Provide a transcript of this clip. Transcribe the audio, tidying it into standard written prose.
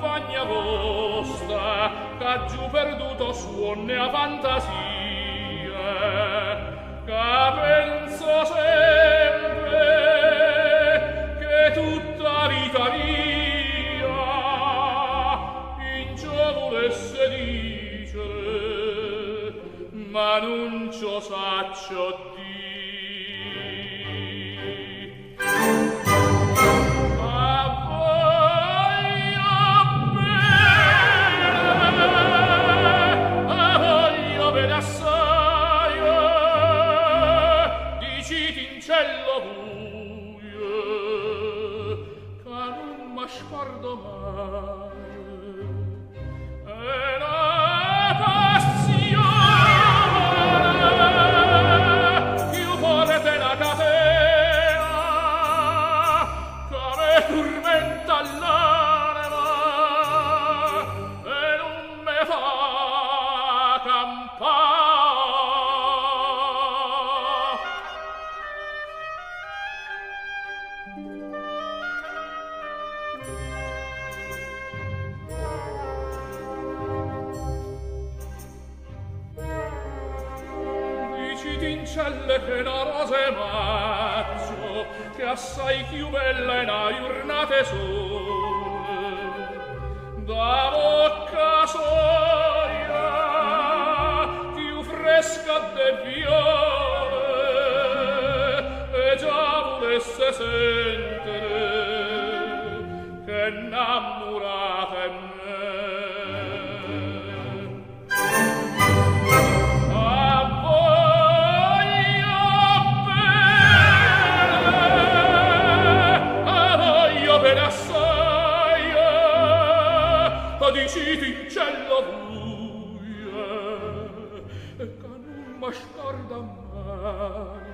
compagna vostra, che giù perduto suonne a fantasie, che penso sempre che tutta vita mia in ciò volesse dicere, ma non ciò saccio dire. Scordo mai e la passione più forte la catena che me turmenta l'anima e non me fa campare. Celle che la rose maggio, che assai più bella in a giornate sole, da bocca soia più fresca de viole, e già volesse sentire che innamorata è me. Diciti in cielo buie, che non mi scorda mai.